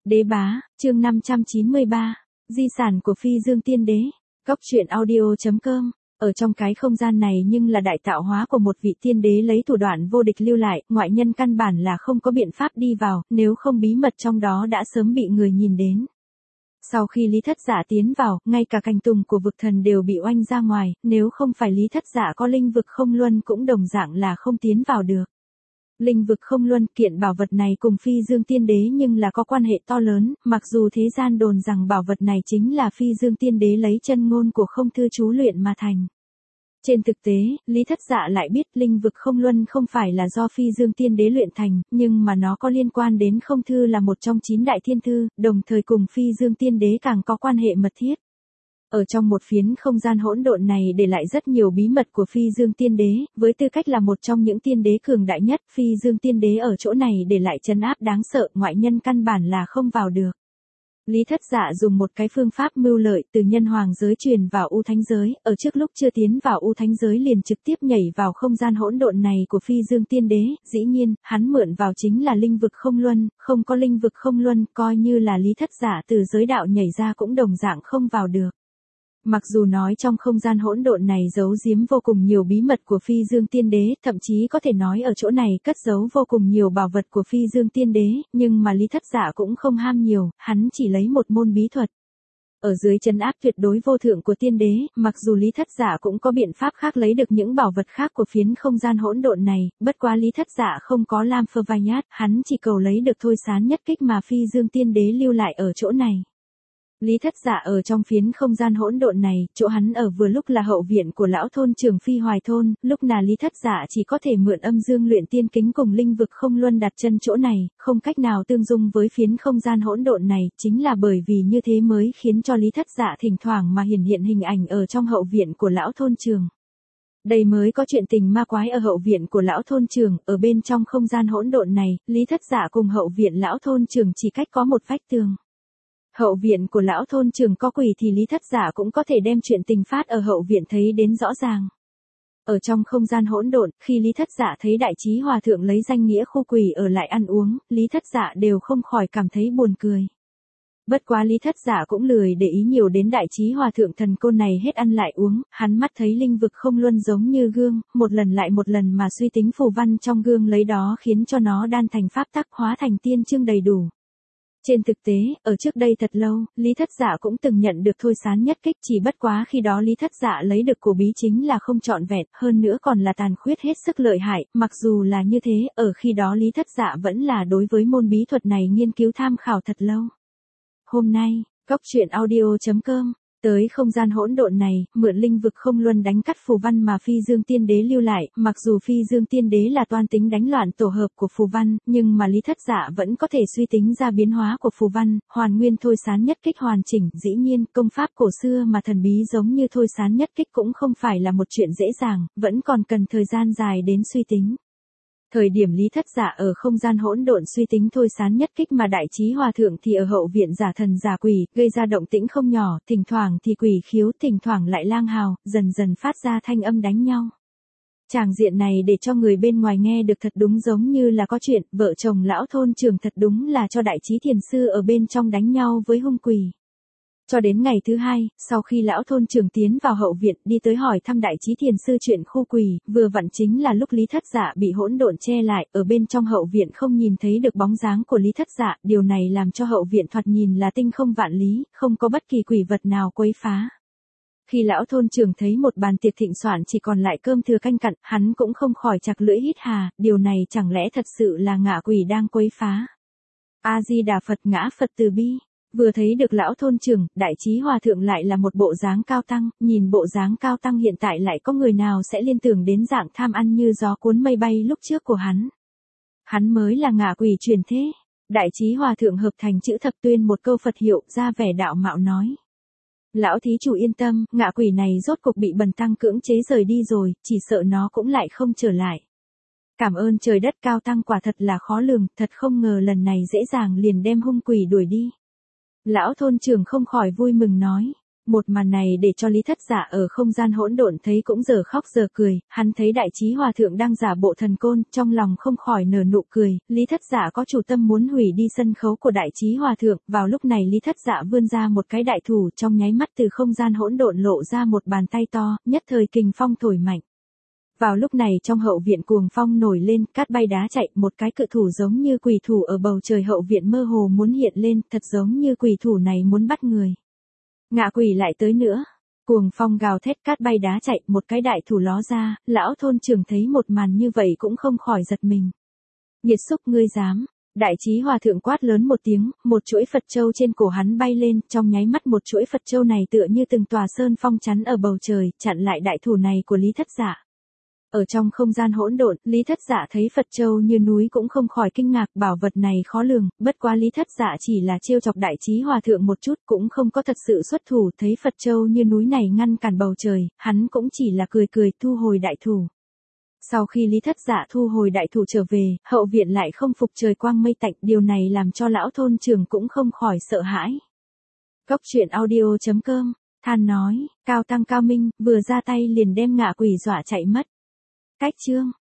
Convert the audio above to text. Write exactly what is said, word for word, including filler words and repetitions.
Đế bá, chương năm trăm chín mươi ba, di sản của phi dương tiên đế, góc truyện audio chấm com. Ở trong cái không gian này nhưng là đại tạo hóa của một vị tiên đế lấy thủ đoạn vô địch lưu lại, ngoại nhân căn bản là không có biện pháp đi vào, nếu không bí mật trong đó đã sớm bị người nhìn đến. Sau khi Lý Thất Dạ tiến vào, ngay cả cành tùng của vực thần đều bị oanh ra ngoài, nếu không phải Lý Thất Dạ có linh vực không luân cũng đồng dạng là không tiến vào được. Linh vực không luân, kiện bảo vật này cùng phi dương tiên đế nhưng là có quan hệ to lớn, mặc dù thế gian đồn rằng bảo vật này chính là phi dương tiên đế lấy chân ngôn của không thư chú luyện mà thành. Trên thực tế, Lý Thất Dạ lại biết linh vực không luân không phải là do phi dương tiên đế luyện thành, nhưng mà nó có liên quan đến không thư là một trong chín đại thiên thư, đồng thời cùng phi dương tiên đế càng có quan hệ mật thiết. Ở trong một phiến không gian hỗn độn này để lại rất nhiều bí mật của phi dương tiên đế, với tư cách là một trong những tiên đế cường đại nhất, phi dương tiên đế ở chỗ này để lại trấn áp đáng sợ, ngoại nhân căn bản là không vào được. Lý Thất Dạ dùng một cái phương pháp mưu lợi từ nhân hoàng giới truyền vào u thánh giới, ở trước lúc chưa tiến vào u thánh giới liền trực tiếp nhảy vào không gian hỗn độn này của phi dương tiên đế, dĩ nhiên, hắn mượn vào chính là linh vực không luân, không có linh vực không luân, coi như là Lý Thất Dạ từ giới đạo nhảy ra cũng đồng dạng không vào được. Mặc dù nói trong không gian hỗn độn này giấu giếm vô cùng nhiều bí mật của phi dương tiên đế, thậm chí có thể nói ở chỗ này cất giấu vô cùng nhiều bảo vật của phi dương tiên đế, nhưng mà Lý Thất Dạ cũng không ham nhiều, hắn chỉ lấy một môn bí thuật. Ở dưới trấn áp tuyệt đối vô thượng của tiên đế, mặc dù Lý Thất Dạ cũng có biện pháp khác lấy được những bảo vật khác của phiến không gian hỗn độn này, bất quá Lý Thất Dạ không có Lam Phơ Vai Nhát, hắn chỉ cầu lấy được thôi sán nhất kích mà phi dương tiên đế lưu lại ở chỗ này. Lý Thất Dạ ở trong phiến không gian hỗn độn này, chỗ hắn ở vừa lúc là hậu viện của lão thôn trưởng Phi Hoài thôn, lúc nào Lý Thất Dạ chỉ có thể mượn âm dương luyện tiên kính cùng linh vực không luân đặt chân chỗ này, không cách nào tương dung với phiến không gian hỗn độn này, chính là bởi vì như thế mới khiến cho Lý Thất Dạ thỉnh thoảng mà hiển hiện hình ảnh ở trong hậu viện của lão thôn trưởng. Đây mới có chuyện tình ma quái ở hậu viện của lão thôn trưởng, ở bên trong không gian hỗn độn này, Lý Thất Dạ cùng hậu viện lão thôn trưởng chỉ cách có một vách tường. Hậu viện của lão thôn trưởng có quỷ thì Lý Thất Dạ cũng có thể đem chuyện tình phát ở hậu viện thấy đến rõ ràng. Ở trong không gian hỗn độn, khi Lý Thất Dạ thấy đại trí hòa thượng lấy danh nghĩa khu quỷ ở lại ăn uống, Lý Thất Dạ đều không khỏi cảm thấy buồn cười. Bất quá Lý Thất Dạ cũng lười để ý nhiều đến đại trí hòa thượng thần côn này hết ăn lại uống, hắn mắt thấy linh vực không luân giống như gương, một lần lại một lần mà suy tính phù văn trong gương lấy đó khiến cho nó đan thành pháp tắc hóa thành tiên chương đầy đủ. Trên thực tế, ở trước đây thật lâu, Lý Thất Dạ cũng từng nhận được thôi sán nhất kích, chỉ bất quá khi đó Lý Thất Dạ lấy được của bí chính là không trọn vẹn, hơn nữa còn là tàn khuyết hết sức lợi hại, mặc dù là như thế, ở khi đó Lý Thất Dạ vẫn là đối với môn bí thuật này nghiên cứu tham khảo thật lâu. Hôm nay, góc truyện audio chấm com, tới không gian hỗn độn này, mượn linh vực không luân đánh cắt phù văn mà phi dương tiên đế lưu lại, mặc dù phi dương tiên đế là toan tính đánh loạn tổ hợp của phù văn, nhưng mà Lý Thất Dạ vẫn có thể suy tính ra biến hóa của phù văn, hoàn nguyên thôi sán nhất kích hoàn chỉnh, dĩ nhiên, công pháp cổ xưa mà thần bí giống như thôi sán nhất kích cũng không phải là một chuyện dễ dàng, vẫn còn cần thời gian dài đến suy tính. Thời điểm Lý Thất Dạ ở không gian hỗn độn suy tính thôi sán nhất kích mà đại trí hòa thượng thì ở hậu viện giả thần giả quỷ, gây ra động tĩnh không nhỏ, thỉnh thoảng thì quỷ khiếu, thỉnh thoảng lại lang hào, dần dần phát ra thanh âm đánh nhau. Tràng diện này để cho người bên ngoài nghe được thật đúng giống như là có chuyện, vợ chồng lão thôn trưởng thật đúng là cho đại trí thiền sư ở bên trong đánh nhau với hung quỷ. Cho đến ngày thứ hai, sau khi lão thôn trưởng tiến vào hậu viện đi tới hỏi thăm đại trí thiền sư chuyện khu quỷ, vừa vặn chính là lúc Lý Thất Dạ bị hỗn độn che lại, ở bên trong hậu viện không nhìn thấy được bóng dáng của Lý Thất Dạ, điều này làm cho hậu viện thoạt nhìn là tinh không vạn lý, không có bất kỳ quỷ vật nào quấy phá. Khi lão thôn trưởng thấy một bàn tiệc thịnh soạn chỉ còn lại cơm thừa canh cặn, hắn cũng không khỏi chặt lưỡi hít hà, điều này chẳng lẽ thật sự là ngạ quỷ đang quấy phá. A Di Đà Phật, ngã Phật từ bi. Vừa thấy được lão thôn trưởng, đại trí hòa thượng lại là một bộ dáng cao tăng, nhìn bộ dáng cao tăng hiện tại lại có người nào sẽ liên tưởng đến dạng tham ăn như gió cuốn mây bay lúc trước của hắn. Hắn mới là ngạ quỷ truyền thế. Đại trí hòa thượng hợp thành chữ thập tuyên một câu Phật hiệu, ra vẻ đạo mạo nói. Lão thí chủ yên tâm, ngạ quỷ này rốt cục bị bần tăng cưỡng chế rời đi rồi, chỉ sợ nó cũng lại không trở lại. Cảm ơn trời đất, cao tăng quả thật là khó lường, thật không ngờ lần này dễ dàng liền đem hung quỷ đuổi đi. Lão thôn trưởng không khỏi vui mừng nói, Một màn này để cho Lý Thất Dạ ở không gian hỗn độn thấy cũng giờ khóc giờ cười, hắn thấy Đại Chí Hòa Thượng đang giả bộ thần côn, trong lòng không khỏi nở nụ cười, Lý Thất Dạ có chủ tâm muốn hủy đi sân khấu của Đại Chí Hòa Thượng, vào lúc này Lý Thất Dạ vươn ra một cái đại thủ, trong nháy mắt từ không gian hỗn độn lộ ra một bàn tay to, nhất thời kình phong thổi mạnh. Vào lúc này trong hậu viện cuồng phong nổi lên, cát bay đá chạy, một cái cự thủ giống như quỷ thủ ở bầu trời hậu viện mơ hồ muốn hiện lên, thật giống như quỷ thủ này muốn bắt người. Ngạ quỷ lại tới nữa. Cuồng phong gào thét, cát bay đá chạy, một cái đại thủ ló ra, lão thôn trưởng thấy một màn như vậy cũng không khỏi giật mình. Nghiệt xúc ngươi dám. Đại Chí Hòa Thượng quát lớn một tiếng, một chuỗi Phật châu trên cổ hắn bay lên, trong nháy mắt một chuỗi Phật châu này tựa như từng tòa sơn phong chắn ở bầu trời, chặn lại đại thủ này của Lý Thất Dạ. Ở trong không gian hỗn độn, Lý Thất Dạ thấy Phật châu như núi cũng không khỏi kinh ngạc, bảo vật này khó lường, bất quá Lý Thất Dạ chỉ là trêu chọc Đại Chí Hòa Thượng một chút, cũng không có thật sự xuất thủ, thấy Phật châu như núi này ngăn cản bầu trời, hắn cũng chỉ là cười cười thu hồi đại thủ. Sau khi Lý Thất Dạ thu hồi đại thủ trở về, hậu viện lại không phục trời quang mây tạnh, điều này làm cho lão thôn trưởng cũng không khỏi sợ hãi. Cốc truyện audio chấm com, than nói, cao tăng cao minh, vừa ra tay liền đem ngạ quỷ dọa chạy mất. Cách chương